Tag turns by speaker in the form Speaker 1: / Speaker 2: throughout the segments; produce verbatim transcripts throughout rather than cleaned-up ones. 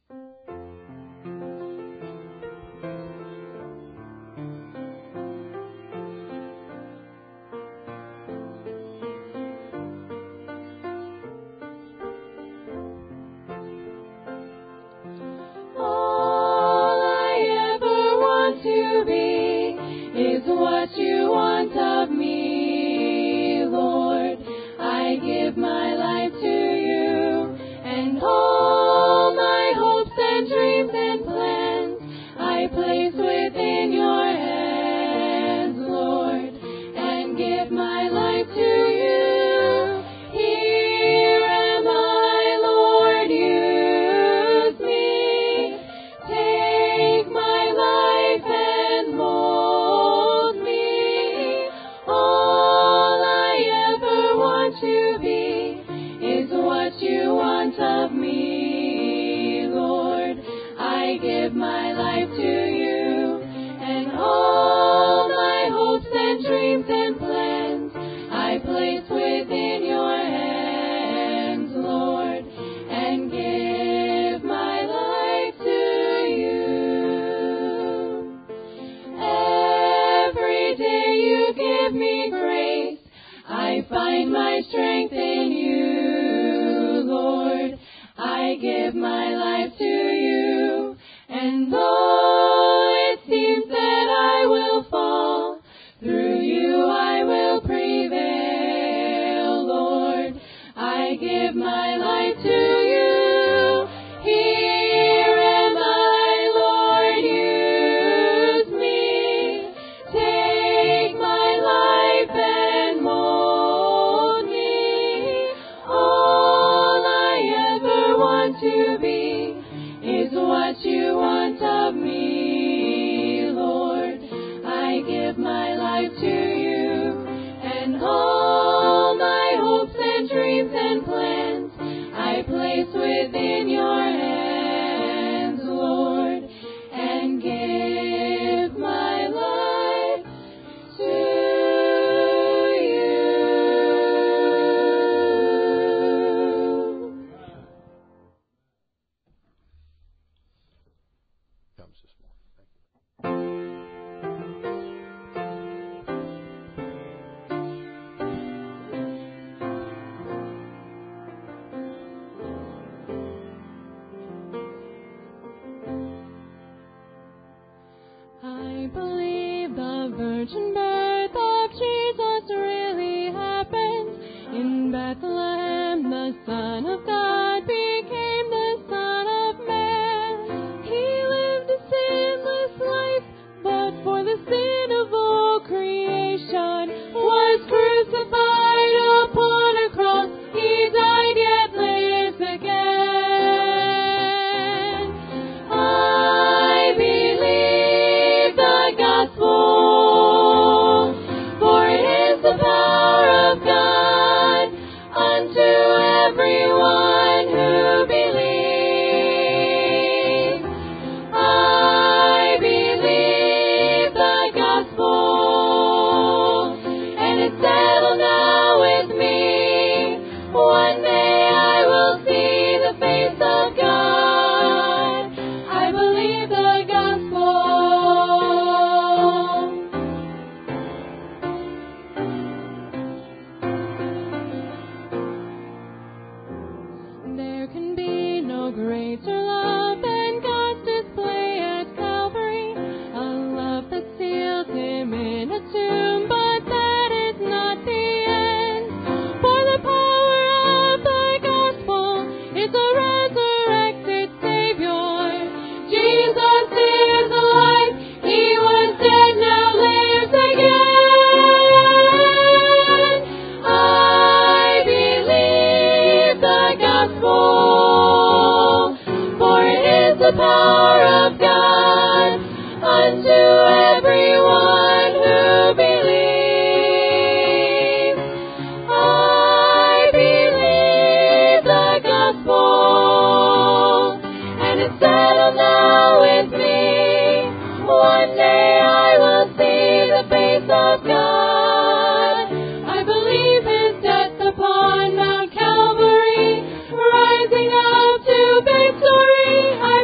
Speaker 1: Rising up to victory, I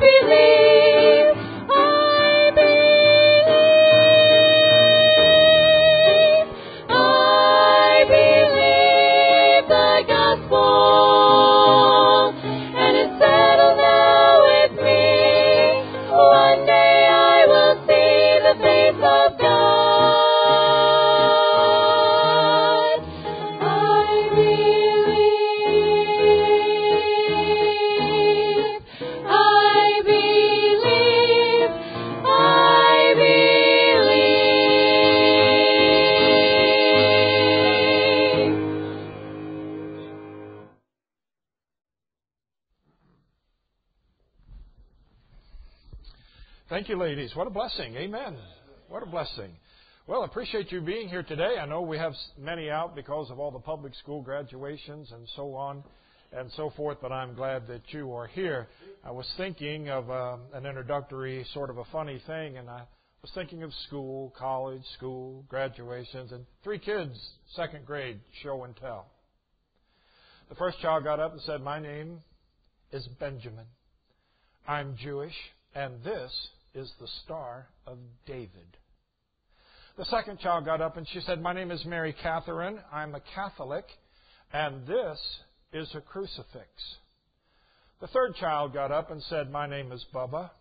Speaker 1: Thank you, ladies. What a blessing. Amen. What a blessing. Well, I appreciate you being here today. I know we have many out because of all the public school graduations and so on and so forth, but I'm glad that you are here. I was thinking of uh, an introductory sort of a funny thing, and I was thinking of school, college, school, graduations, and three kids, second grade, show and tell. The first child got up and said, "My name is Benjamin. I'm Jewish, and this is the Star of David." The second child got up and she said, "My name is Mary Catherine. I'm a Catholic, and this is a crucifix." The third child got up and said, "My name is Bubba.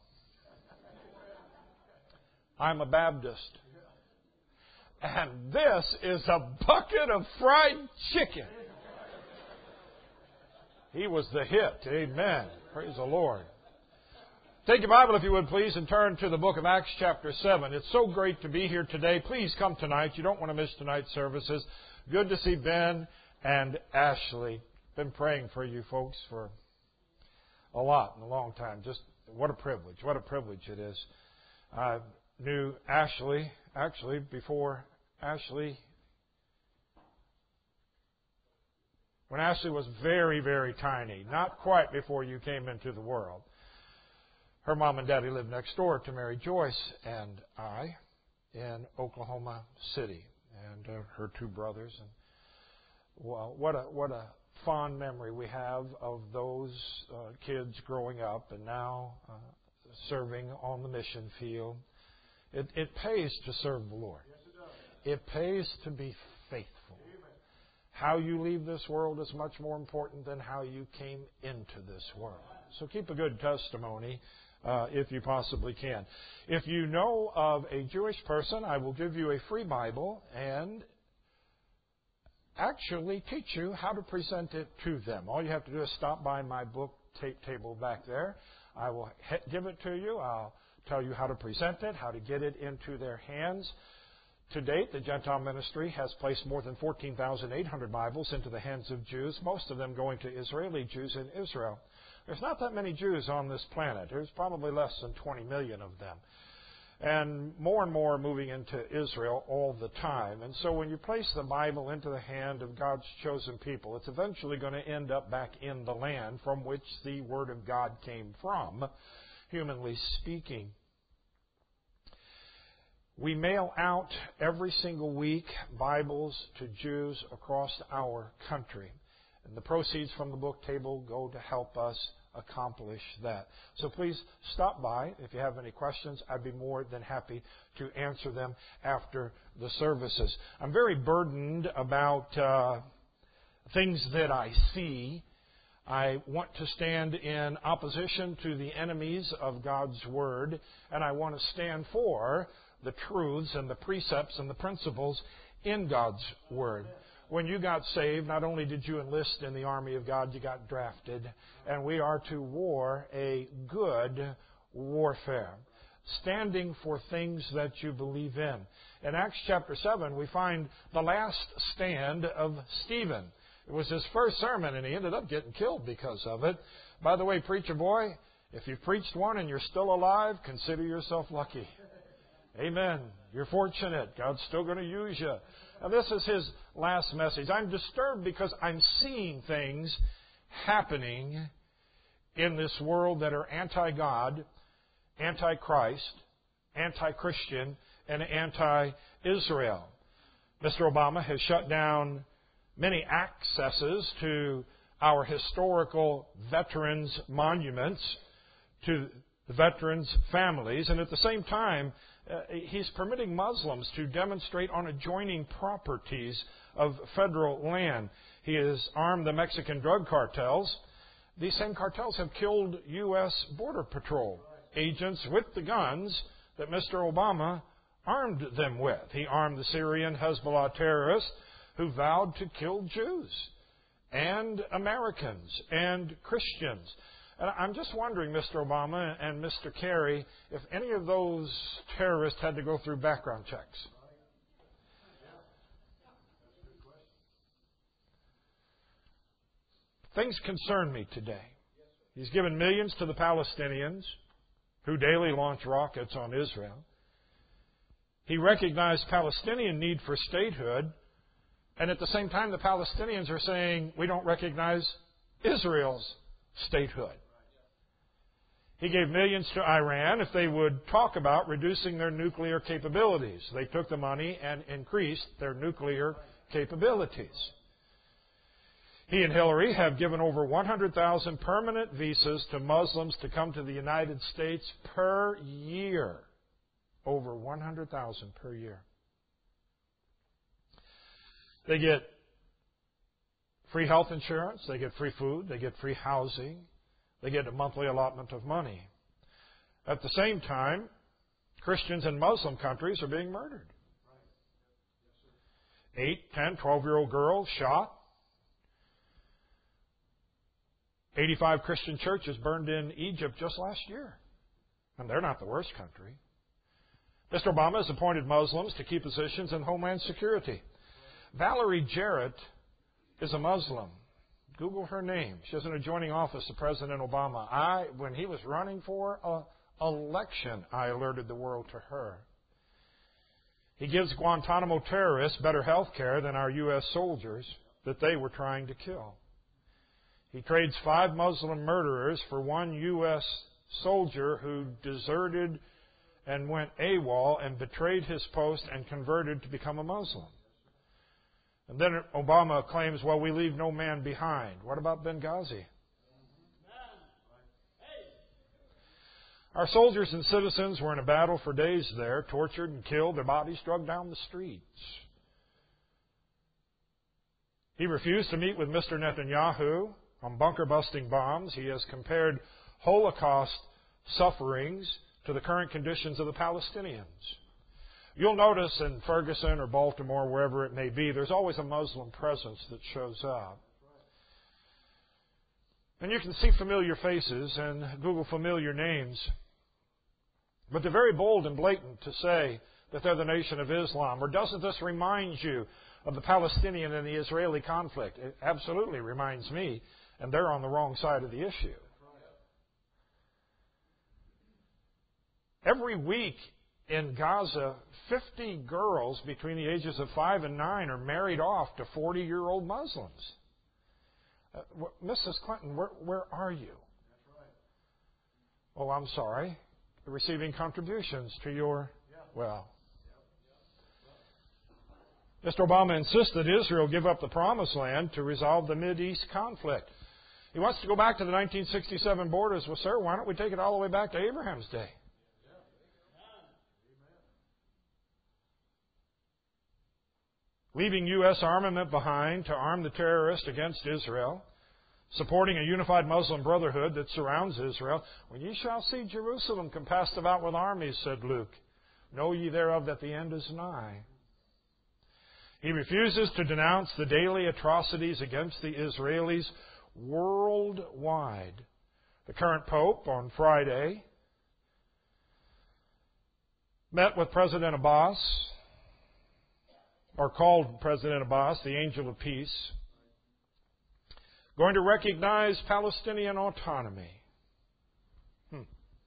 Speaker 1: I'm a Baptist, and this is a bucket of fried chicken." He was the hit. Amen. Praise the Lord. Take your Bible, if you would, please, and turn to the book of Acts chapter seven. It's so great to be here today. Please come tonight. You don't want to miss tonight's services. Good to see Ben and Ashley. Been praying for you folks for a lot in a long time. Just what a privilege. What a privilege it is. I knew Ashley, actually, before Ashley, when Ashley was very, very tiny, not quite before you came into the world. Her mom and daddy lived next door to Mary Joyce and I in Oklahoma City, and uh, her two brothers. And well, what a what a fond memory we have of those uh, kids growing up and now uh, serving on the mission field. It, it pays to serve the Lord. It pays to be faithful. How you leave this world is much more important than how you came into this world. So keep a good testimony. Uh, if you possibly can. If you know of a Jewish person, I will give you a free Bible and actually teach you how to present it to them. All you have to do is stop by my book tape table back there. I will he- give it to you. I'll tell you how to present it, how to get it into their hands. To date, the Gentile ministry has placed more than fourteen thousand eight hundred Bibles into the hands of Jews, most of them going to Israeli Jews in Israel. There's not that many Jews on this planet. There's probably less than twenty million of them. And more and more are moving into Israel all the time. And so when you place the Bible into the hand of God's chosen people, it's eventually going to end up back in the land from which the Word of God came from, humanly speaking. We mail out every single week Bibles to Jews across our country. And the proceeds from the book table go to help us accomplish that. So please stop by. If you have any questions, I'd be more than happy to answer them after the services. I'm very burdened about uh, things that I see. I want to stand in opposition to the enemies of God's Word, and I want to stand for the truths and the precepts and the principles in God's Word. When you got saved, not only did you enlist in the army of God, you got drafted. And we are to war a good warfare, standing for things that you believe in. In Acts chapter seven, we find the last stand of Stephen. It was his first sermon, and he ended up getting killed because of it. By the way, preacher boy, if you've preached one and you're still alive, consider yourself lucky. Amen. You're fortunate. God's still going to use you. Now, this is his last message. I'm disturbed because I'm seeing things happening in this world that are anti-God, anti-Christ, anti-Christian, and anti-Israel. Mister Obama has shut down many accesses to our historical veterans' monuments, to the veterans' families, and at the same time, Uh, he's permitting Muslims to demonstrate on adjoining properties of federal land. He has armed the Mexican drug cartels. These same cartels have killed U S Border Patrol agents with the guns that Mister Obama armed them with. He armed the Syrian Hezbollah terrorists who vowed to kill Jews and Americans and Christians. And I'm just wondering, Mister Obama and Mister Kerry, if any of those terrorists had to go through background checks. Things concern me today. He's given millions to the Palestinians who daily launch rockets on Israel. He recognized Palestinian need for statehood, and at the same time the Palestinians are saying, we don't recognize Israel's statehood. He gave millions to Iran if they would talk about reducing their nuclear capabilities. They took the money and increased their nuclear capabilities. He and Hillary have given over one hundred thousand permanent visas to Muslims to come to the United States per year. Over one hundred thousand per year. They get free health insurance, they get free food, they get free housing, they get a monthly allotment of money. At the same time, Christians in Muslim countries are being murdered. Eight, ten, twelve-year-old girls shot. eighty-five Christian churches burned in Egypt just last year. And they're not the worst country. Mister Obama has appointed Muslims to key positions in Homeland Security. Valerie Jarrett is a Muslim. Google her name. She has an adjoining office to President Obama. I, when he was running for an election, I alerted the world to her. He gives Guantanamo terrorists better health care than our U S soldiers that they were trying to kill. He trades five Muslim murderers for one U S soldier who deserted and went AWOL and betrayed his post and converted to become a Muslim. And then Obama claims, well, we leave no man behind. What about Benghazi? Our soldiers and citizens were in a battle for days there, tortured and killed, their bodies dragged down the streets. He refused to meet with Mister Netanyahu on bunker-busting bombs. He has compared Holocaust sufferings to the current conditions of the Palestinians. You'll notice in Ferguson or Baltimore, wherever it may be, there's always a Muslim presence that shows up. And you can see familiar faces and Google familiar names. But they're very bold and blatant to say that they're the Nation of Islam. Or doesn't this remind you of the Palestinian and the Israeli conflict? It absolutely reminds me, and they're on the wrong side of the issue. Every week in Gaza, fifty girls between the ages of five and nine are married off to forty-year-old Muslims. Uh, Missus Clinton, where, where are you? Oh, I'm sorry. You're receiving contributions to your, well. Mister Obama insists that Israel give up the Promised Land to resolve the Mideast conflict. He wants to go back to the nineteen sixty-seven borders. Well, sir, why don't we take it all the way back to Abraham's day? Leaving U S armament behind to arm the terrorists against Israel, supporting a unified Muslim brotherhood that surrounds Israel. When ye shall see Jerusalem compassed about with armies, said Luke, know ye thereof that the end is nigh. He refuses to denounce the daily atrocities against the Israelis worldwide. The current Pope on Friday met with President Abbas, or called President Abbas the Angel of Peace, going to recognize Palestinian autonomy. Hmm.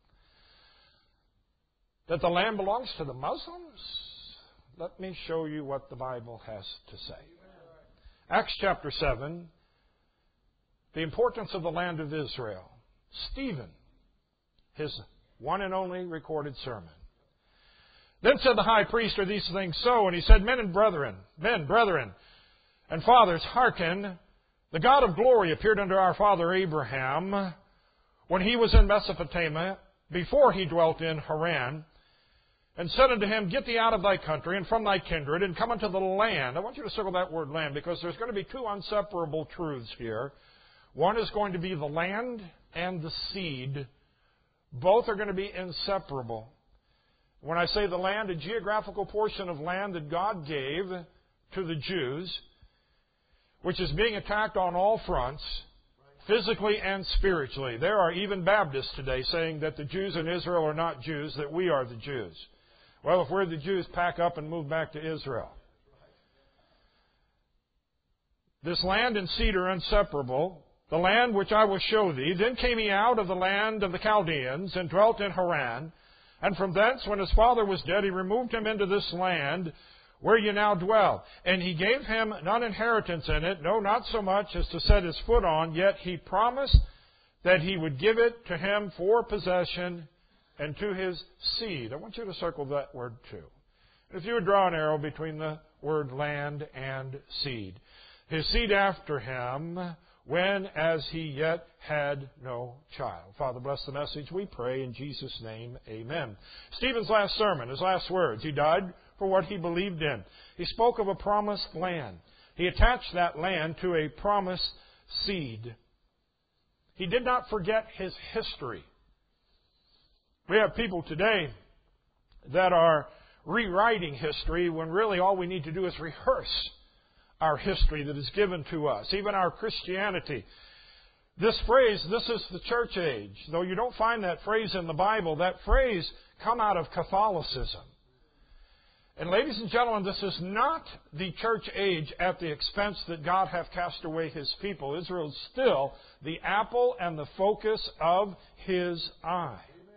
Speaker 1: That the land belongs to the Muslims? Let me show you what the Bible has to say. Acts chapter seven, the importance of the land of Israel. Stephen, his one and only recorded sermon. Then said the high priest, are these things so? And he said, men and brethren, men, brethren, and fathers, hearken. The God of glory appeared unto our father Abraham when he was in Mesopotamia, before he dwelt in Haran, and said unto him, get thee out of thy country and from thy kindred, and come unto the land. I want you to circle that word land, because there's going to be two inseparable truths here. One is going to be the land and the seed. Both are going to be inseparable. When I say the land, a geographical portion of land that God gave to the Jews, which is being attacked on all fronts, physically and spiritually. There are even Baptists today saying that the Jews in Israel are not Jews, that we are the Jews. Well, if we're the Jews, pack up and move back to Israel. This land and seed are inseparable. the land which I will show thee. Then came he out of the land of the Chaldeans, and dwelt in Haran. And from thence, when his father was dead, he removed him into this land, where ye now dwell. And he gave him none inheritance in it, no, not so much as to set his foot on, yet he promised that he would give it to him for possession and to his seed. I want you to circle that word too. If you would draw an arrow between the word land and seed. His seed after him, when as he yet had no child. Father, bless the message, we pray in Jesus' name, amen. Stephen's last sermon, his last words. He died for what he believed in. He spoke of a promised land. He attached that land to a promised seed. He did not forget his history. We have people today that are rewriting history when really all we need to do is rehearse our history that is given to us, even our Christianity. This phrase, this is the church age. Though you don't find that phrase in the Bible, that phrase come out of Catholicism. And ladies and gentlemen, this is not the church age at the expense that God hath cast away His people. Israel is still the apple and the focus of His eye.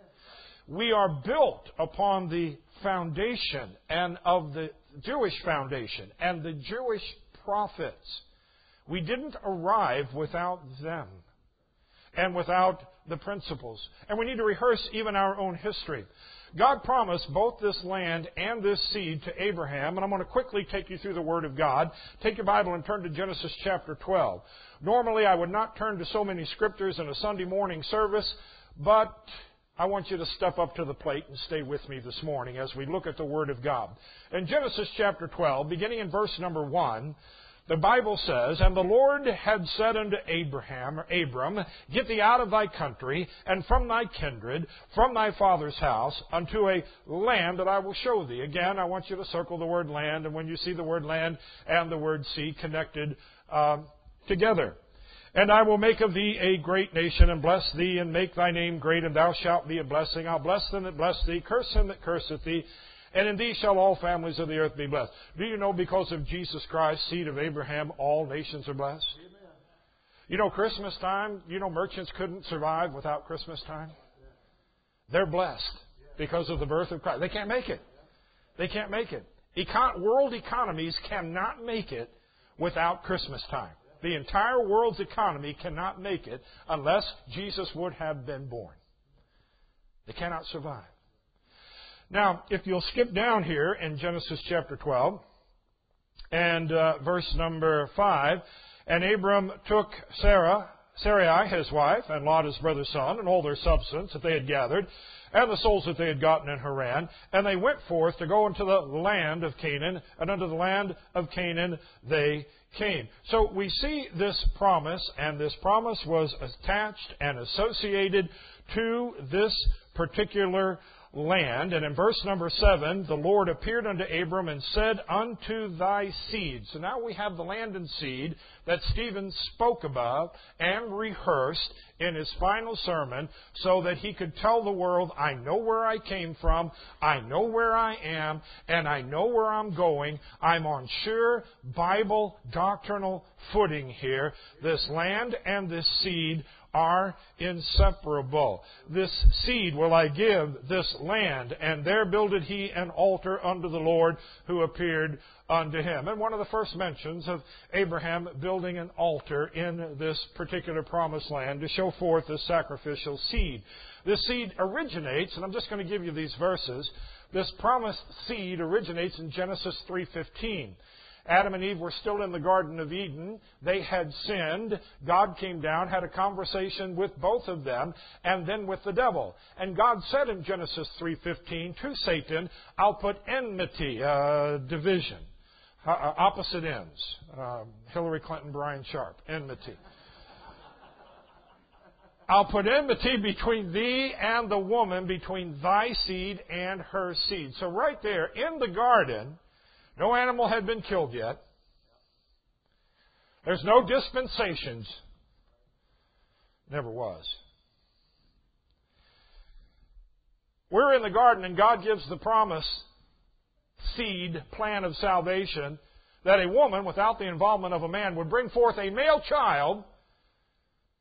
Speaker 1: We are built upon the foundation and of the Jewish foundation and the Jewish prophets. We didn't arrive without them and without the principles. And we need to rehearse even our own history. God promised both this land and this seed to Abraham, and I'm going to quickly take you through the Word of God. Take your Bible and turn to Genesis chapter twelve. Normally I would not turn to so many scriptures in a Sunday morning service, but I want you to step up to the plate and stay with me this morning as we look at the Word of God. In Genesis chapter twelve, beginning in verse number one, the Bible says, And the Lord had said unto Abraham, or Abram, Get thee out of thy country, and from thy kindred, from thy father's house, unto a land that I will show thee. Again, I want you to circle the word land, and when you see the word land and the word sea connected um, together. And I will make of thee a great nation, and bless thee, and make thy name great, and thou shalt be a blessing. I'll bless them that bless thee, curse him that curseth thee, and in thee shall all families of the earth be blessed. Do you know because of Jesus Christ, seed of Abraham, all nations are blessed? Amen. You know, Christmas time, you know, merchants couldn't survive without Christmas time. They're blessed because of the birth of Christ. They can't make it. They can't make it. Econ- world economies cannot make it without Christmas time. The entire world's economy cannot make it unless Jesus would have been born. They cannot survive. Now, if you'll skip down here in Genesis chapter twelve and uh, verse number five, And Abram took Sarah, Sarai his wife, and Lot his brother's son, and all their substance that they had gathered, and the souls that they had gotten in Haran, and they went forth to go into the land of Canaan, and unto the land of Canaan they came. So we see this promise, and this promise was attached and associated to this particular land. And in verse number seven, the Lord appeared unto Abram and said, Unto thy seed. So now we have the land and seed that Stephen spoke about and rehearsed in his final sermon so that he could tell the world, I know where I came from, I know where I am, and I know where I'm going. I'm on sure Bible doctrinal footing here. This land and this seed are inseparable. This seed will I give this land, and there builded he an altar unto the Lord who appeared unto him. And one of the first mentions of Abraham building an altar in this particular promised land to show forth the sacrificial seed. This seed originates, and I'm just going to give you these verses, this promised seed originates in Genesis three fifteen. Adam and Eve were still in the Garden of Eden. They had sinned. God came down, had a conversation with both of them, and then with the devil. And God said in Genesis three fifteen to Satan, I'll put enmity, uh, division, uh, opposite ends. Uh, Hillary Clinton, Brian Sharp, enmity. I'll put enmity between thee and the woman, between thy seed and her seed. So right there in the garden, no animal had been killed yet. There's no dispensations. Never was. We're in the garden and God gives the promise, seed, plan of salvation, that a woman without the involvement of a man would bring forth a male child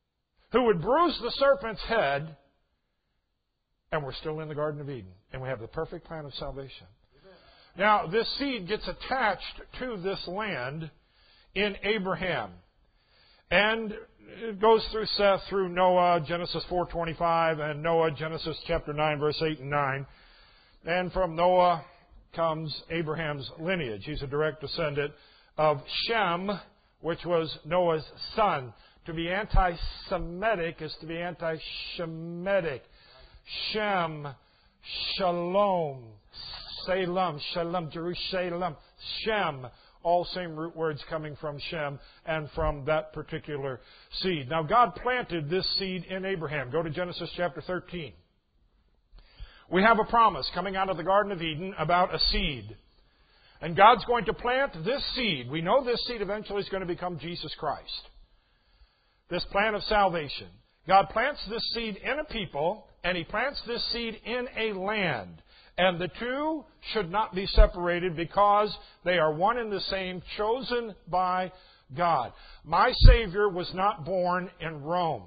Speaker 1: who would bruise the serpent's head, and we're still in the Garden of Eden. And we have the perfect plan of salvation. Now, this seed gets attached to this land in Abraham. And it goes through Seth, through Noah, Genesis four twenty-five, and Noah, Genesis chapter nine, verse eight and nine. And from Noah comes Abraham's lineage. He's a direct descendant of Shem, which was Noah's son. To be anti-Semitic is to be anti-Shemitic. Shem, Shalom, Salem, Shalom, Jerusalem, Shem. All same root words coming from Shem and from that particular seed. Now, God planted this seed in Abraham. Go to Genesis chapter thirteen. We have a promise coming out of the Garden of Eden about a seed. And God's going to plant this seed. We know this seed eventually is going to become Jesus Christ. This plan of salvation. God plants this seed in a people, and He plants this seed in a land. And the two should not be separated because they are one and the same, chosen by God. My Savior was not born in Rome.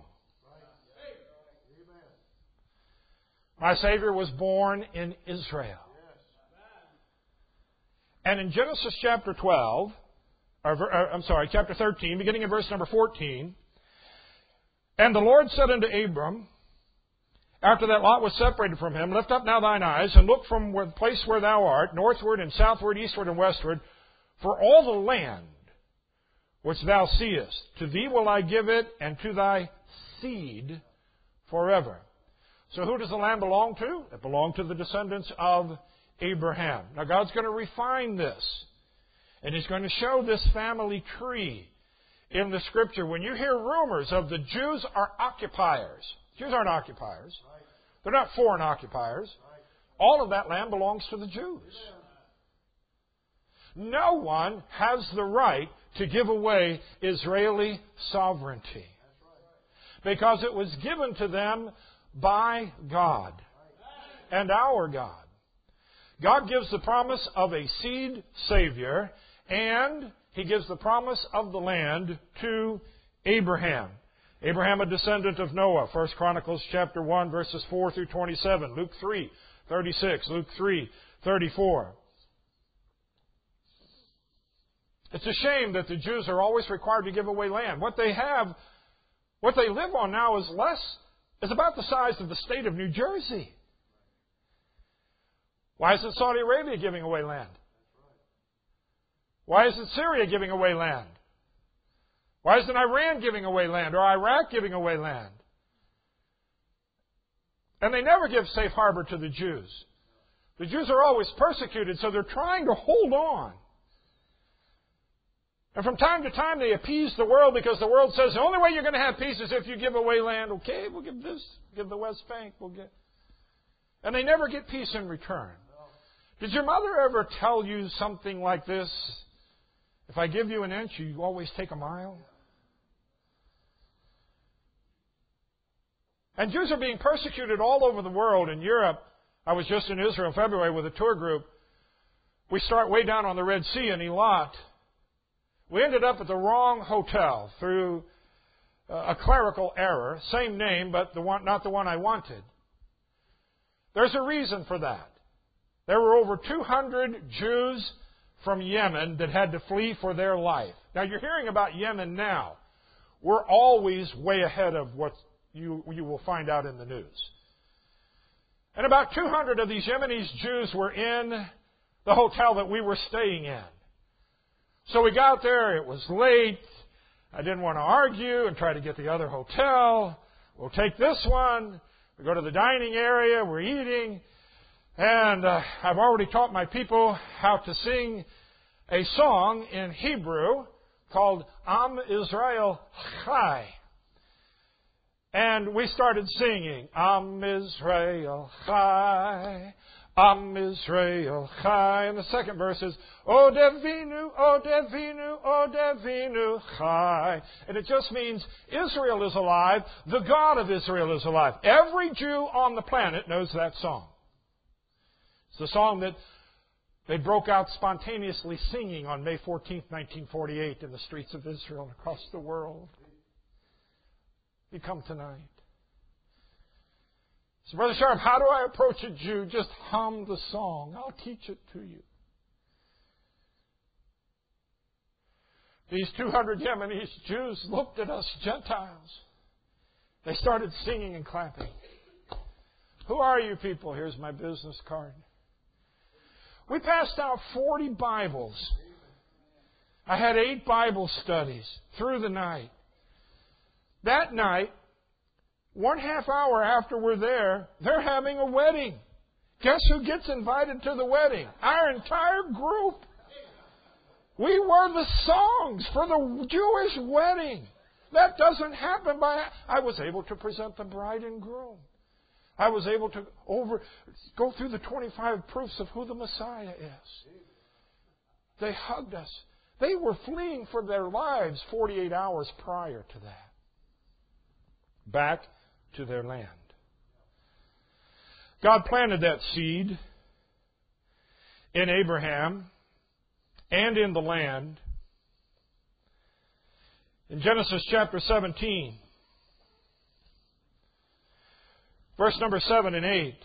Speaker 1: My Savior was born in Israel. And in Genesis chapter twelve, or, I'm sorry, chapter thirteen, beginning in verse number fourteen, and the Lord said unto Abram, after that Lot was separated from him, lift up now thine eyes, and look from the place where thou art, northward and southward, eastward and westward, for all the land which thou seest, to thee will I give it, and to thy seed forever. So who does the land belong to? It belonged to the descendants of Abraham. Now God's going to refine this. And He's going to show this family tree in the Scripture. When you hear rumors of the Jews are occupiers, Jews aren't occupiers. They're not foreign occupiers. All of that land belongs to the Jews. No one has the right to give away Israeli sovereignty, because it was given to them by God and our God. God gives the promise of a seed Savior, and He gives the promise of the land to Abraham. Abraham, a descendant of Noah. First Chronicles chapter one, verses four through twenty-seven. Luke three, thirty-six. Luke three, thirty-four. It's a shame that the Jews are always required to give away land. What they have, what they live on now is less, is about the size of the state of New Jersey. Why isn't Saudi Arabia giving away land? Why isn't Syria giving away land? Why isn't Iran giving away land, or Iraq giving away land? And they never give safe harbor to the Jews. The Jews are always persecuted, so they're trying to hold on. And from time to time they appease the world, because the world says the only way you're going to have peace is if you give away land. Okay, we'll give this, give the West Bank, we'll get. And they never get peace in return. Did your mother ever tell you something like this? If I give you an inch, you always take a mile? And Jews are being persecuted all over the world. In Europe, I was just in Israel in February with a tour group. We start way down on the Red Sea in Eilat. We ended up at the wrong hotel through a clerical error. Same name, but the one, not the one I wanted. There's a reason for that. There were over two hundred Jews from Yemen that had to flee for their life. Now, you're hearing about Yemen now. We're always way ahead of what you, you will find out in the news. And about two hundred of these Yemenis Jews were in the hotel that we were staying in. So we got there. It was late. I didn't want to argue and try to get the other hotel. We'll take this one. We go to the dining area. We're eating. And uh, I've already taught my people how to sing a song in Hebrew called Am Israel Chai. And we started singing, Am Israel Chai, Am Israel Chai. And the second verse is, O Devinu, O Devinu, O Devinu Chai. And it just means Israel is alive, the God of Israel is alive. Every Jew on the planet knows that song. It's the song that they broke out spontaneously singing on May fourteenth, nineteen forty-eight in the streets of Israel and across the world. You come tonight. So, Brother Sharp, how do I approach a Jew? Just hum the song. I'll teach it to you. These two hundred Yemenese Jews looked at us Gentiles. They started singing and clapping. Who are you people? Here's my business card. We passed out forty Bibles. I had eight Bible studies through the night. That night, one half hour after we're there, they're having a wedding. Guess who gets invited to the wedding? Our entire group. We were the songs for the Jewish wedding. That doesn't happen by... I was able to present the bride and groom. I was able to over go through the twenty-five proofs of who the Messiah is. They hugged us. They were fleeing for their lives forty-eight hours prior to that. Back to their land. God planted that seed in Abraham and in the land. In Genesis chapter seventeen, verse number seven and eight.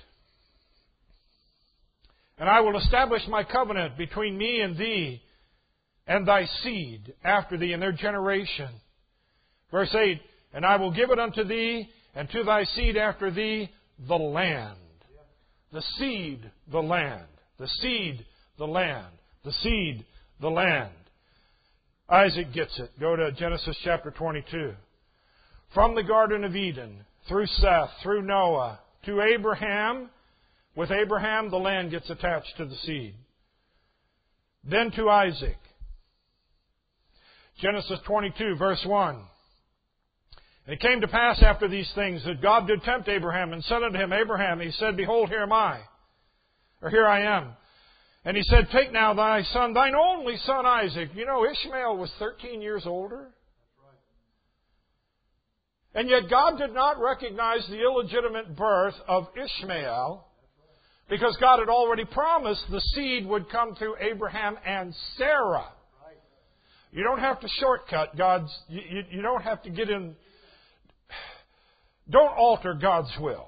Speaker 1: And I will establish my covenant between me and thee and thy seed after thee in their generation. Verse eight. And I will give it unto thee and to thy seed after thee the land. The seed, the land. The seed, the land. The seed, the land. Isaac gets it. Go to Genesis chapter twenty-two. From the Garden of Eden, through Seth, through Noah, to Abraham. With Abraham, the land gets attached to the seed. Then to Isaac. Genesis twenty-two, verse one. And it came to pass after these things that God did tempt Abraham and said unto him, Abraham, he said, Behold, here am I. Or here I am. And he said, Take now thy son, thine only son Isaac. You know, Ishmael was thirteen years older. And yet God did not recognize the illegitimate birth of Ishmael because God had already promised the seed would come through Abraham and Sarah. You don't have to shortcut God's, you, you, you don't have to get in, don't alter God's will.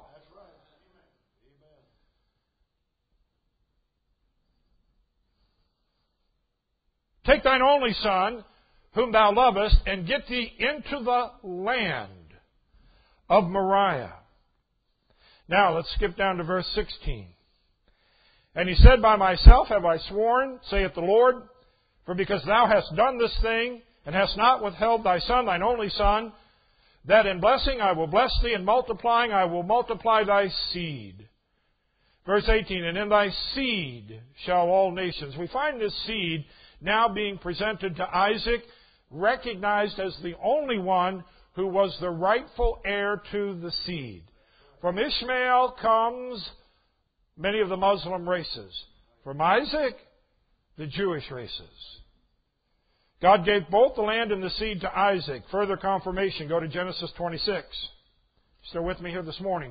Speaker 1: Take thine only son, whom thou lovest, and get thee into the land of Moriah. Now, let's skip down to verse sixteen. And he said, By myself have I sworn, saith the Lord, for because thou hast done this thing, and hast not withheld thy son, thine only son, that in blessing I will bless thee, and multiplying I will multiply thy seed. Verse eighteen, And in thy seed shall all nations. We find this seed now being presented to Isaac, recognized as the only one who was the rightful heir to the seed. From Ishmael comes many of the Muslim races. From Isaac, the Jewish races. God gave both the land and the seed to Isaac. Further confirmation, go to Genesis twenty-six. Still with me here this morning?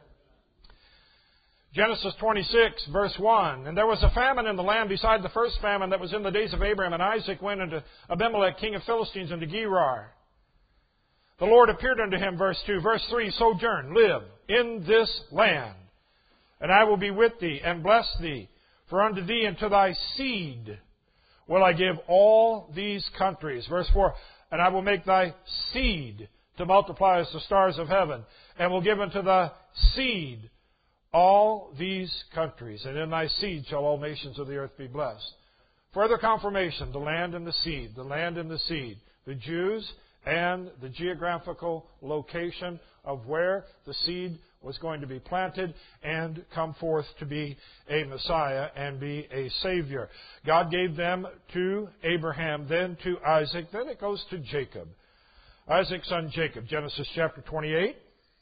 Speaker 1: Genesis twenty-six, verse one. And there was a famine in the land beside the first famine that was in the days of Abraham. And Isaac went unto Abimelech, king of Philistines, into Gerar. The Lord appeared unto him, verse two. Verse three, Sojourn, live in this land, and I will be with thee, and bless thee. For unto thee and to thy seed will I give all these countries. Verse four, And I will make thy seed to multiply as the stars of heaven, and will give unto thy seed all these countries, and in thy seed shall all nations of the earth be blessed. Further confirmation, the land and the seed, the land and the seed, the Jews and the geographical location of where the seed was going to be planted and come forth to be a Messiah and be a Savior. God gave them to Abraham, then to Isaac, then it goes to Jacob. Isaac's son Jacob, Genesis chapter twenty-eight.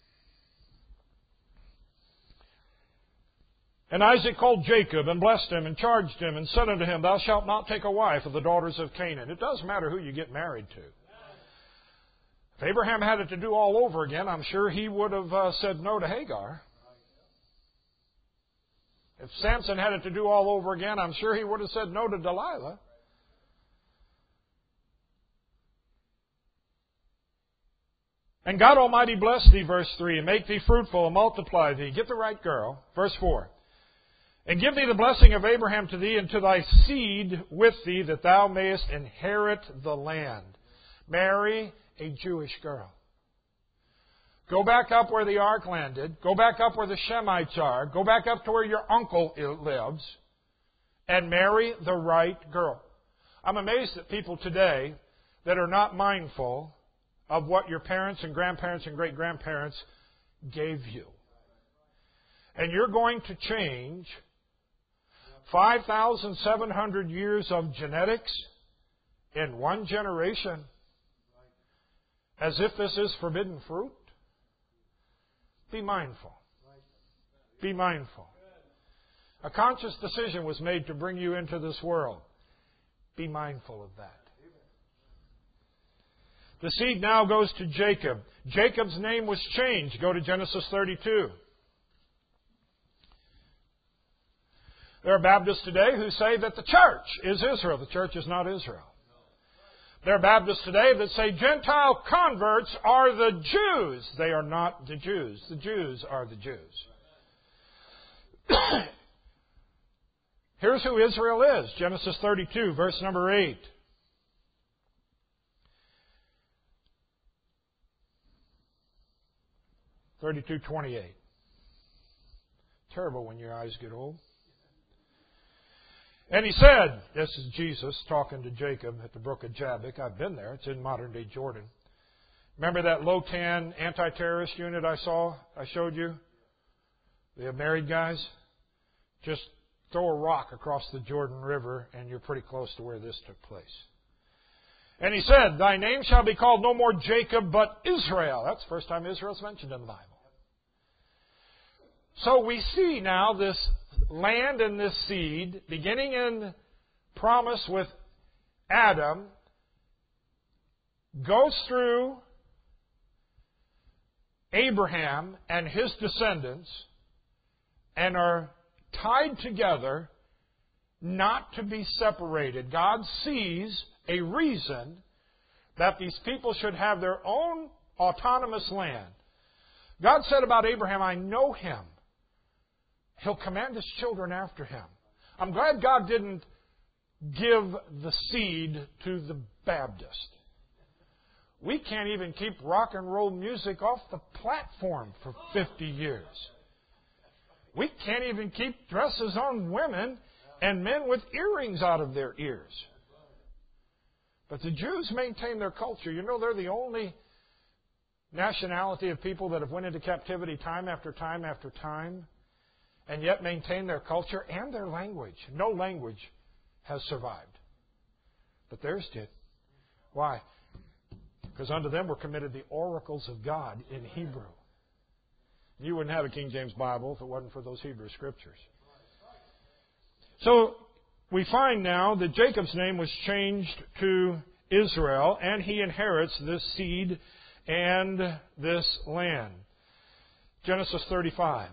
Speaker 1: And Isaac called Jacob and blessed him and charged him and said unto him, Thou shalt not take a wife of the daughters of Canaan. It doesn't matter who you get married to. If Abraham had it to do all over again, I'm sure he would have uh, said no to Hagar. If Samson had it to do all over again, I'm sure he would have said no to Delilah. And God Almighty bless thee, verse three, and make thee fruitful and multiply thee. Get the right girl. Verse four. And give thee the blessing of Abraham to thee and to thy seed with thee, that thou mayest inherit the land. Marry a Jewish girl. Go back up where the ark landed. Go back up where the Shemites are. Go back up to where your uncle lives. And marry the right girl. I'm amazed at people today that are not mindful of what your parents and grandparents and great-grandparents gave you. And you're going to change five thousand seven hundred years of genetics in one generation as if this is forbidden fruit? Be mindful. Be mindful. A conscious decision was made to bring you into this world. Be mindful of that. The seed now goes to Jacob. Jacob's name was changed. Go to Genesis thirty-two. There are Baptists today who say that the church is Israel. The church is not Israel. There are Baptists today that say Gentile converts are the Jews. They are not the Jews. The Jews are the Jews. Here's who Israel is. Genesis thirty-two, verse number eight. thirty-two twenty-eight. Terrible when your eyes get old. And he said, this is Jesus talking to Jacob at the brook of Jabbok. I've been there. It's in modern-day Jordan. Remember that Lotan anti-terrorist unit I saw, I showed you? The married guys? Just throw a rock across the Jordan River and you're pretty close to where this took place. And he said, thy name shall be called no more Jacob, but Israel. That's the first time Israel's mentioned in the Bible. So we see now this land and this seed, beginning in promise with Adam, goes through Abraham and his descendants and are tied together, not to be separated. God sees a reason that these people should have their own autonomous land. God said about Abraham, I know him. He'll command his children after him. I'm glad God didn't give the seed to the Baptist. We can't even keep rock and roll music off the platform for fifty years. We can't even keep dresses on women and men with earrings out of their ears. But the Jews maintain their culture. You know, they're the only nationality of people that have went into captivity time after time after time, and yet maintain their culture and their language. No language has survived. But theirs did. Why? Because unto them were committed the oracles of God in Hebrew. You wouldn't have a King James Bible if it wasn't for those Hebrew Scriptures. So we find now that Jacob's name was changed to Israel, and he inherits this seed and this land. Genesis thirty-five.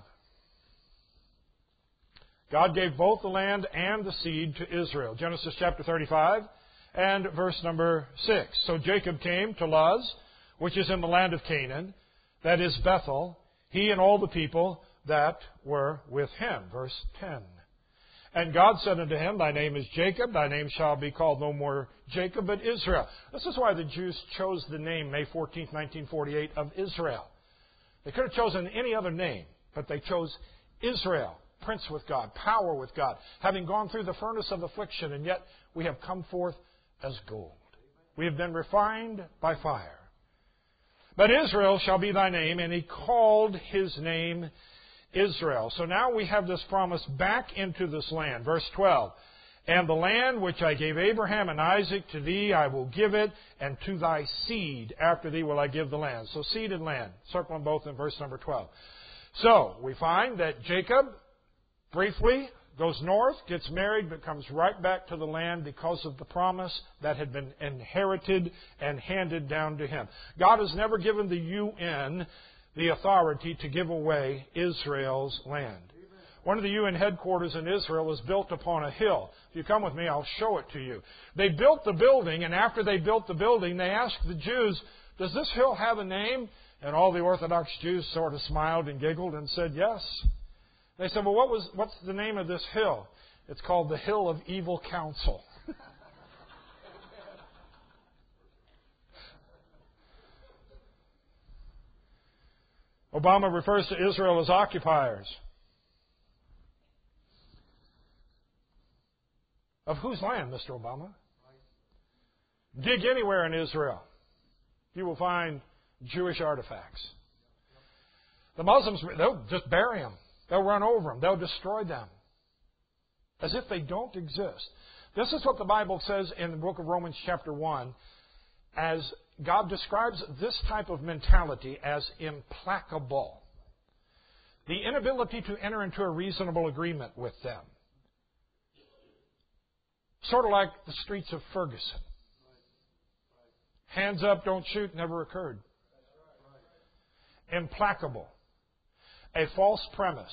Speaker 1: God gave both the land and the seed to Israel. Genesis chapter thirty-five and verse number six. So Jacob came to Luz, which is in the land of Canaan, that is Bethel, he and all the people that were with him. Verse ten. And God said unto him, thy name is Jacob, thy name shall be called no more Jacob, but Israel. This is why the Jews chose the name, May fourteenth, nineteen forty-eight, of Israel. They could have chosen any other name, but they chose Israel. Prince with God, power with God, having gone through the furnace of affliction, and yet we have come forth as gold. We have been refined by fire. But Israel shall be thy name, and he called his name Israel. So now we have this promise back into this land. Verse twelve. And the land which I gave Abraham and Isaac, to thee I will give it, and to thy seed after thee will I give the land. So seed and land. Circle them both in verse number twelve. So we find that Jacob briefly goes north, gets married, but comes right back to the land because of the promise that had been inherited and handed down to him. God has never given the U N the authority to give away Israel's land. One of the U N headquarters in Israel was built upon a hill. If you come with me, I'll show it to you. They built the building, and after they built the building, they asked the Jews Does this hill have a name? And all the Orthodox Jews sort of smiled and giggled and said, yes. They said, well, what was, what's the name of this hill? It's called the Hill of Evil Counsel. Obama refers to Israel as occupiers. Of whose land, Mister Obama? Dig anywhere in Israel, you will find Jewish artifacts. The Muslims, they'll just bury them. They'll run over them. They'll destroy them. As if they don't exist. This is what the Bible says in the book of Romans chapter one, as God describes this type of mentality as implacable. The inability to enter into a reasonable agreement with them. Sort of like the streets of Ferguson. Hands up, don't shoot never occurred. Implacable. A false premise.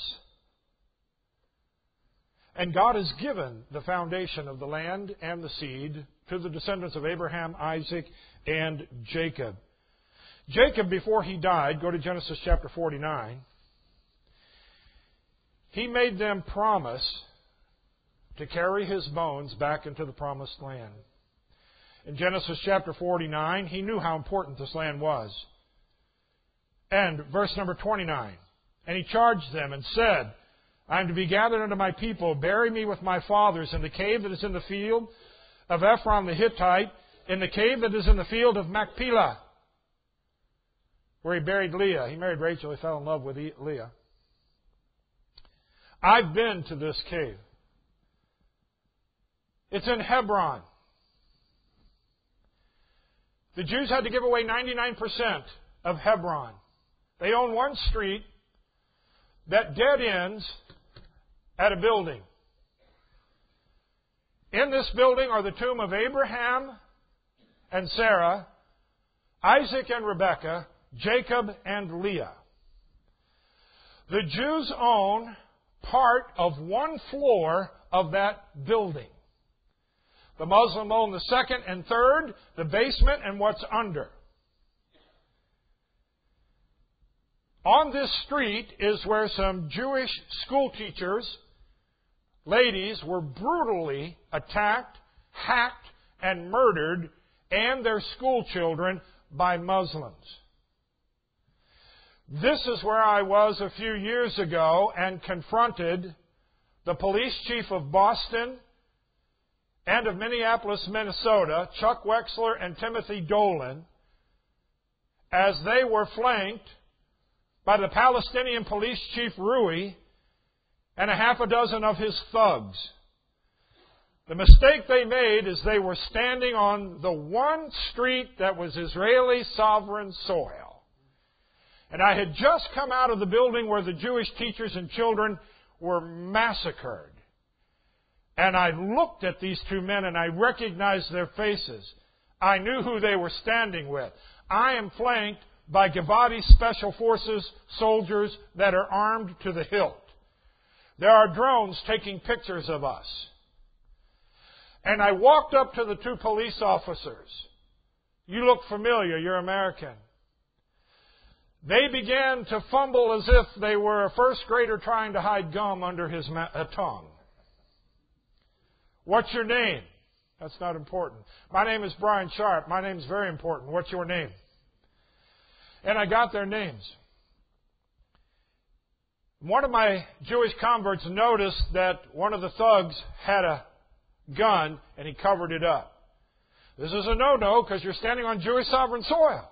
Speaker 1: And God has given the foundation of the land and the seed to the descendants of Abraham, Isaac, and Jacob. Jacob, before he died, go to Genesis chapter forty-nine, he made them promise to carry his bones back into the promised land. In Genesis chapter forty-nine, he knew how important this land was. And verse number twenty-nine, and he charged them and said, I am to be gathered unto my people. Bury me with my fathers in the cave that is in the field of Ephron the Hittite, in the cave that is in the field of Machpelah, where he buried Leah. He married Rachel. He fell in love with Leah. I've been to this cave. It's in Hebron. The Jews had to give away ninety-nine percent of Hebron. They own one street that dead ends at a building. In this building are the tomb of Abraham and Sarah, Isaac and Rebekah, Jacob and Leah. The Jews own part of one floor of that building. The Muslim own the second and third, the basement, and what's under. On this street is where some Jewish school teachers, ladies, were brutally attacked, hacked, and murdered, and their school children by Muslims. This is where I was a few years ago and confronted the police chief of Boston and of Minneapolis, Minnesota, Chuck Wexler and Timothy Dolan, as they were flanked by the Palestinian police chief Rui and a half a dozen of his thugs. The mistake they made is they were standing on the one street that was Israeli sovereign soil. And I had just come out of the building where the Jewish teachers and children were massacred. And I looked at these two men and I recognized their faces. I knew who they were standing with. I am flanked by Givati Special Forces soldiers that are armed to the hilt. There are drones taking pictures of us. And I walked up to the two police officers. You look familiar, you're American. They began to fumble as if they were a first grader trying to hide gum under his ma- uh, tongue. What's your name? That's not important. My name is Brian Sharp. My name is very important. What's your name? And I got their names. One of my Jewish converts noticed that one of the thugs had a gun and he covered it up. This is a no-no because you're standing on Jewish sovereign soil.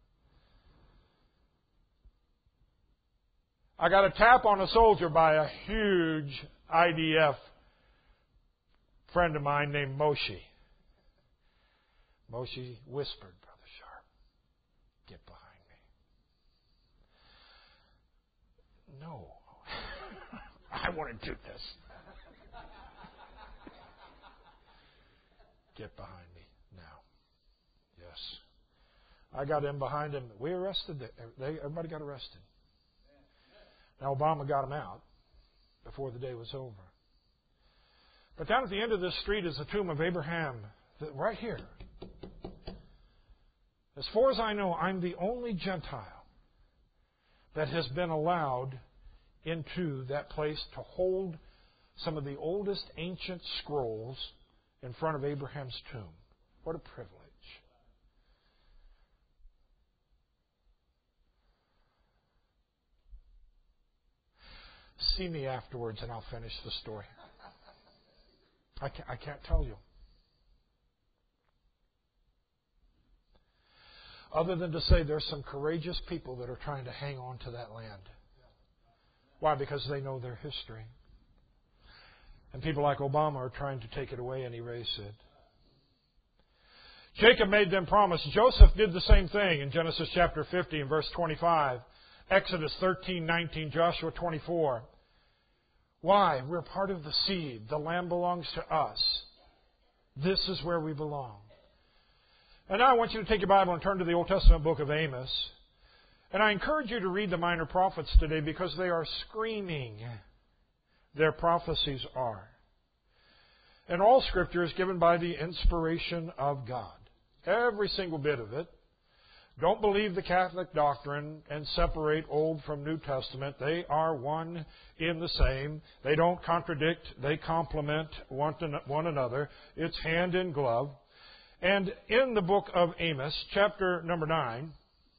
Speaker 1: I got a tap on a soldier by a huge I D F friend of mine named Moshe. Moshe whispered, Brother Sharp, get behind me. No. I want to do this. Get behind me now. Yes. I got in behind him. We arrested them. They, everybody got arrested. Now, Obama got them out before the day was over. But down at the end of this street is the tomb of Abraham. Right here. As far as I know, I'm the only Gentile that has been allowed into that place to hold some of the oldest ancient scrolls in front of Abraham's tomb. What a privilege. See me afterwards and I'll finish the story. I can't, I can't tell you. Other than to say there's some courageous people that are trying to hang on to that land. Why? Because they know their history. And people like Obama are trying to take it away and erase it. Jacob made them promise. Joseph did the same thing in Genesis chapter fifty and verse twenty-five. Exodus thirteen nineteen, Joshua twenty-four. Why? We're part of the seed. The land belongs to us. This is where we belong. And now I want you to take your Bible and turn to the Old Testament book of Amos. And I encourage you to read the minor prophets today because they are screaming. Their prophecies are. And all Scripture is given by the inspiration of God. Every single bit of it. Don't believe the Catholic doctrine and separate Old from New Testament. They are one in the same. They don't contradict. They complement one another. It's hand in glove. And in the book of Amos, chapter number nine,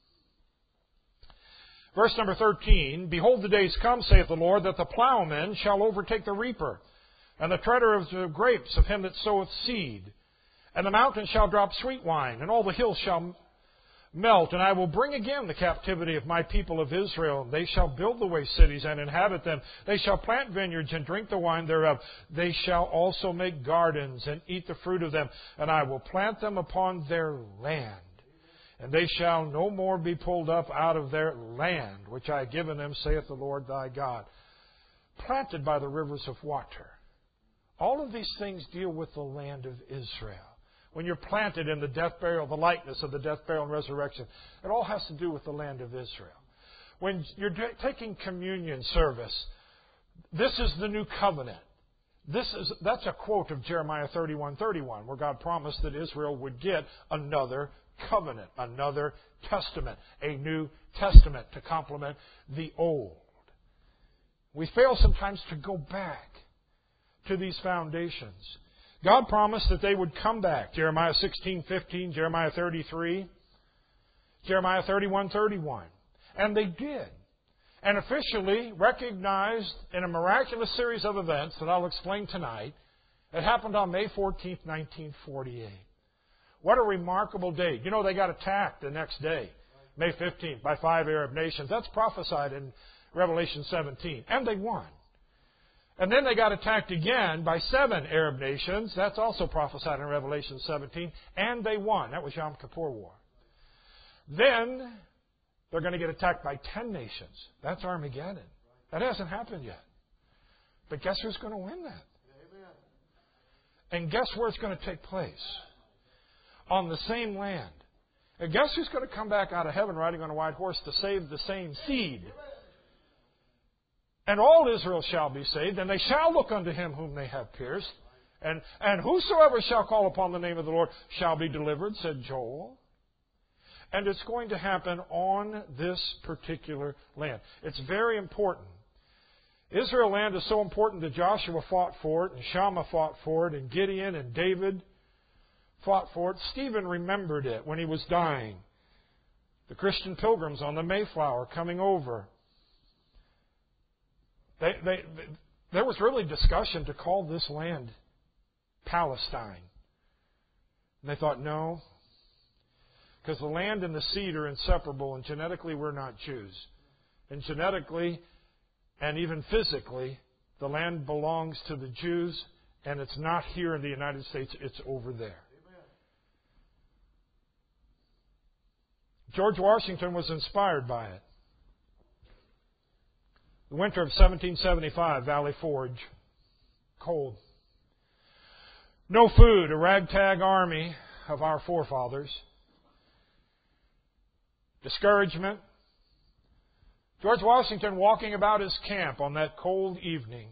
Speaker 1: verse number thirteen, Behold, the days come, saith the Lord, that the plowman shall overtake the reaper, and the treader of the grapes of him that soweth seed. And the mountain shall drop sweet wine, and all the hills shall melt, and I will bring again the captivity of my people of Israel. They shall build the waste cities and inhabit them. They shall plant vineyards and drink the wine thereof. They shall also make gardens and eat the fruit of them. And I will plant them upon their land. And they shall no more be pulled up out of their land, which I have given them, saith the Lord thy God. Planted by the rivers of water. All of these things deal with the land of Israel. When you're planted in the death, burial, the likeness of the death, burial, and resurrection, it all has to do with the land of Israel. When you're taking communion service, this is the new covenant. This is that's a quote of Jeremiah thirty-one thirty-one, where God promised that Israel would get another covenant, another testament, a new testament to complement the old. We fail sometimes to go back to these foundations. God promised that they would come back. Jeremiah sixteen fifteen, Jeremiah thirty-three, Jeremiah thirty-one thirty-one. And they did. And officially recognized in a miraculous series of events that I'll explain tonight. It happened on May fourteenth, nineteen forty-eight. What a remarkable day. You know, they got attacked the next day, May fifteenth, by five Arab nations. That's prophesied in Revelation seventeen. And they won. And then they got attacked again by seven Arab nations. That's also prophesied in Revelation seventeen. And they won. That was Yom Kippur War. Then they're going to get attacked by ten nations. That's Armageddon. That hasn't happened yet. But guess who's going to win that? And guess where it's going to take place? On the same land. And guess who's going to come back out of heaven riding on a white horse to save the same seed? And all Israel shall be saved, and they shall look unto him whom they have pierced. And, and whosoever shall call upon the name of the Lord shall be delivered, said Joel. And it's going to happen on this particular land. It's very important. Israel land is so important that Joshua fought for it, and Shammah fought for it, and Gideon and David fought for it. Stephen remembered it when he was dying. The Christian pilgrims on the Mayflower coming over. They, they, they, there was really discussion to call this land Palestine. And they thought, no, because the land and the seed are inseparable, and genetically we're not Jews. And genetically and even physically, the land belongs to the Jews, and it's not here in the United States, it's over there. Amen. George Washington was inspired by it. The winter of seventeen seventy-five, Valley Forge, cold. No food, a ragtag army of our forefathers. Discouragement. George Washington, walking about his camp on that cold evening,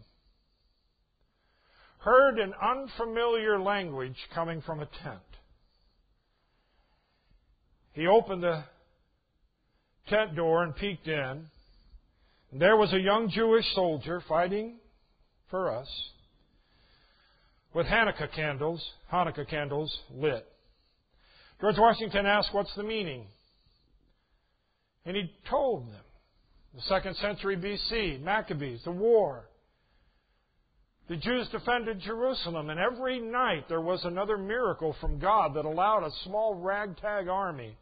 Speaker 1: heard an unfamiliar language coming from a tent. He opened the tent door and peeked in. And there was a young Jewish soldier fighting for us with Hanukkah candles, Hanukkah candles lit. George Washington asked, "What's the meaning?" And he told them. The second century B C, Maccabees, the war. The Jews defended Jerusalem, and every night there was another miracle from God that allowed a small ragtag army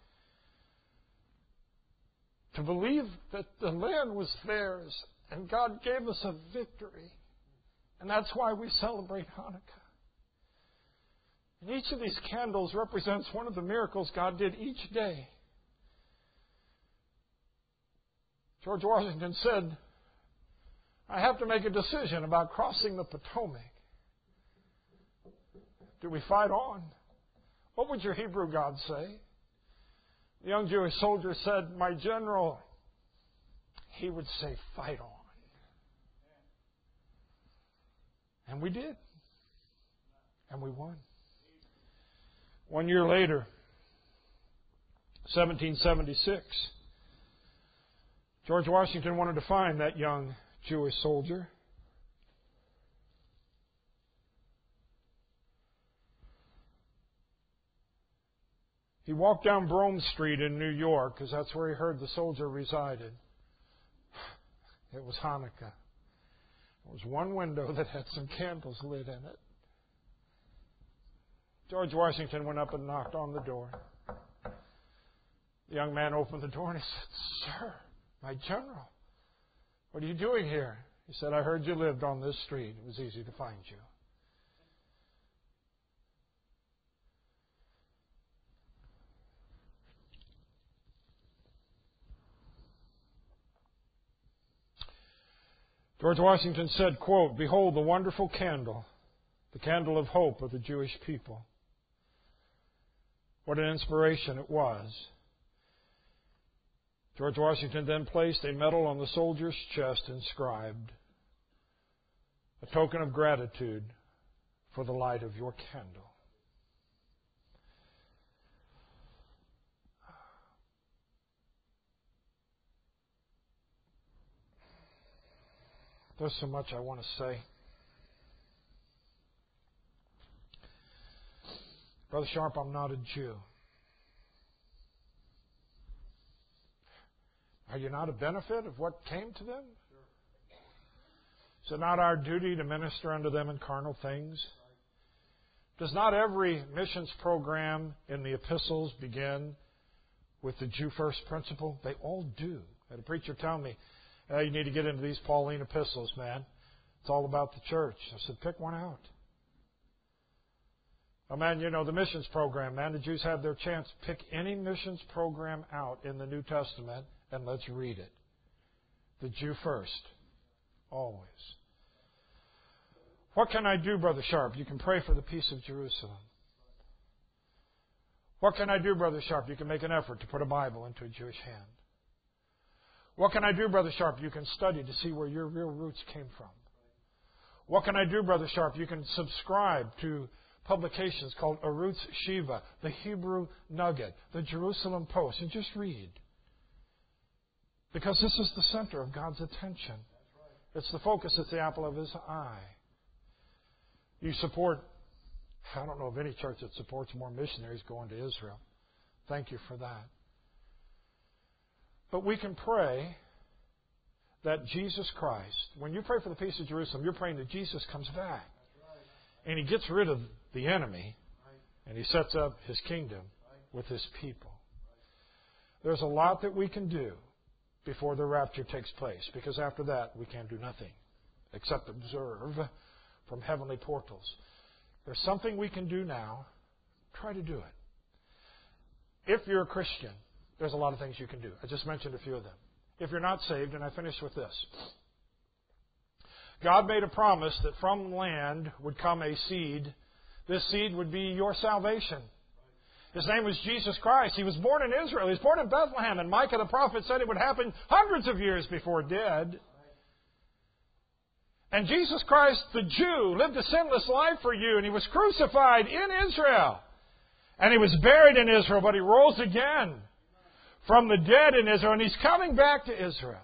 Speaker 1: to believe that the land was theirs, and God gave us a victory. And that's why we celebrate Hanukkah. And each of these candles represents one of the miracles God did each day. George Washington said, "I have to make a decision about crossing the Potomac. Do we fight on? What would your Hebrew God say?" The young Jewish soldier said, "My general, he would say, fight on." And we did. And we won. One year later, seventeen seventy-six, George Washington wanted to find that young Jewish soldier. He walked down Brome Street in New York because that's where he heard the soldier resided. It was Hanukkah. There was one window that had some candles lit in it. George Washington went up and knocked on the door. The young man opened the door and he said, "Sir, my general, what are you doing here?" He said, "I heard you lived on this street. It was easy to find you." George Washington said, quote, "Behold the wonderful candle, the candle of hope of the Jewish people." What an inspiration it was. George Washington then placed a medal on the soldier's chest inscribed, "A token of gratitude for the light of your candle." There's so much I want to say. Brother Sharp, I'm not a Jew. Are you not a benefit of what came to them? Is it not our duty to minister unto them in carnal things? Does not every missions program in the epistles begin with the Jew first principle? They all do. I had a preacher tell me, "Hey, you need to get into these Pauline epistles, man. It's all about the church." I said, "Pick one out." Oh, man, you know, the missions program, man, the Jews had their chance. Pick any missions program out in the New Testament and let's read it. The Jew first. Always. What can I do, Brother Sharp? You can pray for the peace of Jerusalem. What can I do, Brother Sharp? You can make an effort to put a Bible into a Jewish hand. What can I do, Brother Sharp? You can study to see where your real roots came from. What can I do, Brother Sharp? You can subscribe to publications called Arutz Shiva, the Hebrew Nugget, the Jerusalem Post, and just read. Because this is the center of God's attention. It's the focus. It's the apple of His eye. You support, I don't know of any church that supports more missionaries going to Israel. Thank you for that. But we can pray that Jesus Christ, when you pray for the peace of Jerusalem, you're praying that Jesus comes back. And He gets rid of the enemy, and He sets up His kingdom with His people. There's a lot that we can do before the rapture takes place, because after that we can do nothing except observe from heavenly portals. There's something we can do now. Try to do it. If you're a Christian, there's a lot of things you can do. I just mentioned a few of them. If you're not saved, and I finish with this. God made a promise that from land would come a seed. This seed would be your salvation. His name was Jesus Christ. He was born in Israel. He was born in Bethlehem. And Micah the prophet said it would happen hundreds of years before it did. And Jesus Christ, the Jew, lived a sinless life for you. And He was crucified in Israel. And He was buried in Israel, but He rose again from the dead in Israel, and He's coming back to Israel.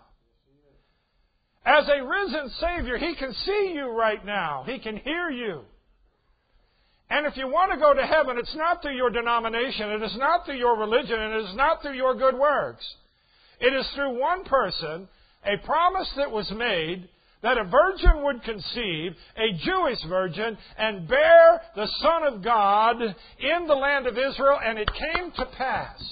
Speaker 1: As a risen Savior, He can see you right now. He can hear you. And if you want to go to heaven, it's not through your denomination, it is not through your religion, and it is not through your good works. It is through one person, a promise that was made that a virgin would conceive, a Jewish virgin, and bear the Son of God in the land of Israel, and it came to pass.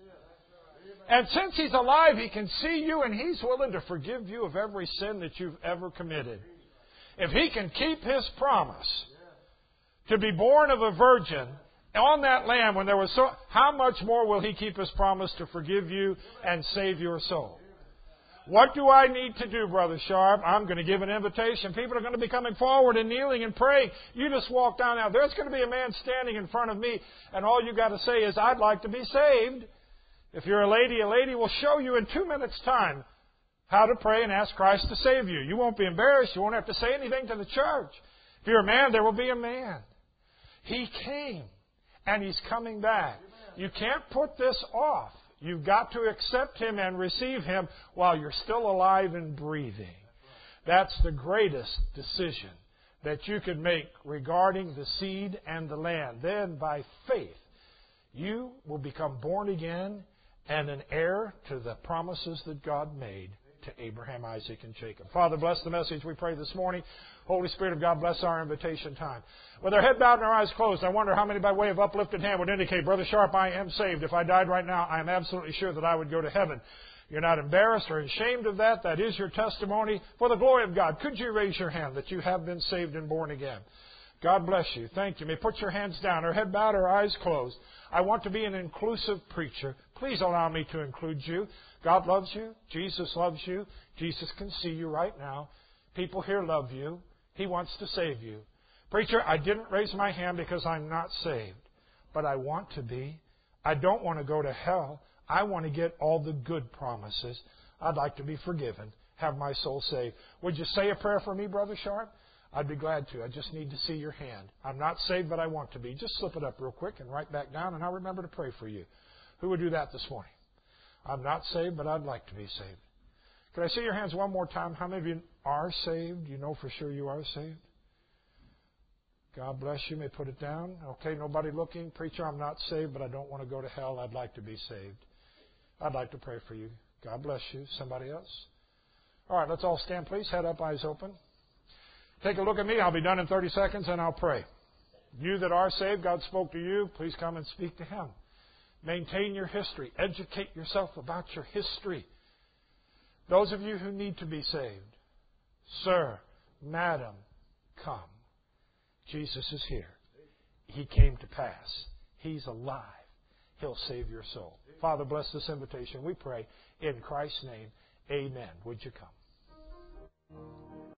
Speaker 1: And since He's alive, He can see you, and He's willing to forgive you of every sin that you've ever committed. If He can keep His promise to be born of a virgin on that land when there was so, how much more will He keep His promise to forgive you and save your soul? What do I need to do, Brother Sharp? I'm going to give an invitation. People are going to be coming forward and kneeling and praying. You just walk down now. There's going to be a man standing in front of me, and all you got to say is, I'd like to be saved. If you're a lady, a lady will show you in two minutes' time how to pray and ask Christ to save you. You won't be embarrassed. You won't have to say anything to the church. If you're a man, there will be a man. He came, and He's coming back. You can't put this off. You've got to accept Him and receive Him while you're still alive and breathing. That's the greatest decision that you can make regarding the seed and the land. Then, by faith, you will become born again and an heir to the promises that God made to Abraham, Isaac, and Jacob. Father, bless the message we pray this morning. Holy Spirit of God, bless our invitation time. With our head bowed and our eyes closed, I wonder how many by way of uplifted hand would indicate, Brother Sharp, I am saved. If I died right now, I am absolutely sure that I would go to heaven. You're not embarrassed or ashamed of that. That is your testimony for the glory of God. Could you raise your hand that you have been saved and born again? God bless you. Thank you. May put your hands down, our head bowed, our eyes closed. I want to be an inclusive preacher. Please allow me to include you. God loves you. Jesus loves you. Jesus can see you right now. People here love you. He wants to save you. Preacher, I didn't raise my hand because I'm not saved, but I want to be. I don't want to go to hell. I want to get all the good promises. I'd like to be forgiven, have my soul saved. Would you say a prayer for me, Brother Sharp? I'd be glad to. I just need to see your hand. I'm not saved, but I want to be. Just slip it up real quick and write back down, and I'll remember to pray for you. Who would do that this morning? I'm not saved, but I'd like to be saved. Could I see your hands one more time? How many of you are saved? You know for sure you are saved? God bless you. May put it down. Okay, nobody looking. Preacher, I'm not saved, but I don't want to go to hell. I'd like to be saved. I'd like to pray for you. God bless you. Somebody else? All right, let's all stand, please. Head up, eyes open. Take a look at me. I'll be done in thirty seconds, and I'll pray. You that are saved, God spoke to you. Please come and speak to Him. Maintain your history. Educate yourself about your history. Those of you who need to be saved, sir, madam, come. Jesus is here. He came to pass. He's alive. He'll save your soul. Father, bless this invitation. We pray in Christ's name. Amen. Would you come?